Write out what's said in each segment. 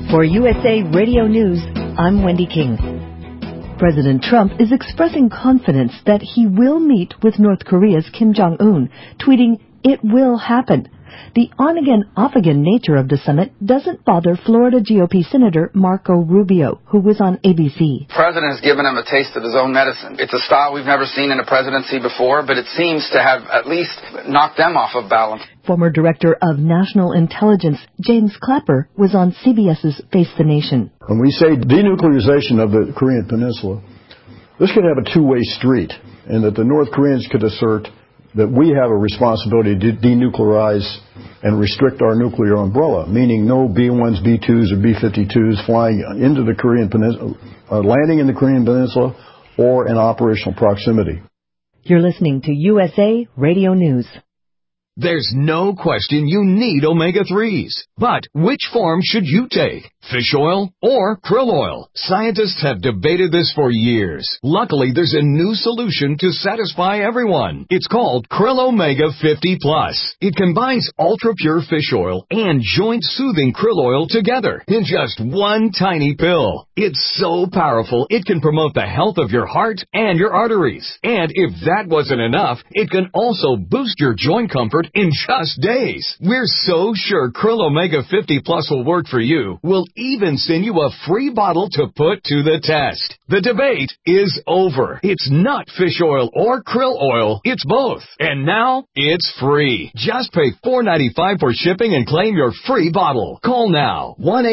For USA Radio News, I'm Wendy King. President Trump is expressing confidence that he will meet with North Korea's Kim Jong-un, tweeting, "It will happen." The on-again, off-again nature of the summit doesn't bother Florida GOP Senator Marco Rubio, who was on ABC. The president has given him a taste of his own medicine. It's a style we've never seen in a presidency before, but it seems to have at least knocked them off of balance. Former Director of National Intelligence James Clapper was on CBS's Face the Nation. When we say denuclearization of the Korean Peninsula, this could have a two-way street, and that the North Koreans could assert that we have a responsibility to denuclearize and restrict our nuclear umbrella, meaning no B-1s, B-2s, or B-52s flying into the Korean Peninsula, landing in the Korean Peninsula, or in operational proximity. You're listening to USA Radio News. There's no question you need omega-3s. But which form should you take? Fish oil or krill oil? Scientists have debated this for years. Luckily, there's a new solution to satisfy everyone. It's called Krill Omega 50 Plus. It combines ultra-pure fish oil and joint-soothing krill oil together in just one tiny pill. It's so powerful, it can promote the health of your heart and your arteries. And if that wasn't enough, it can also boost your joint comfort in just days. We're so sure Krill Omega 50 Plus will work for you. We'll even send you a free bottle to put to the test. The debate is over. It's not fish oil or krill oil. It's both. And now it's free. Just pay $4.95 for shipping and claim your free bottle. Call now.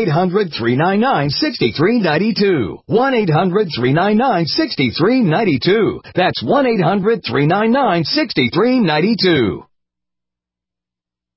1-800-399-6392. 1-800-399-6392. That's 1-800-399-6392.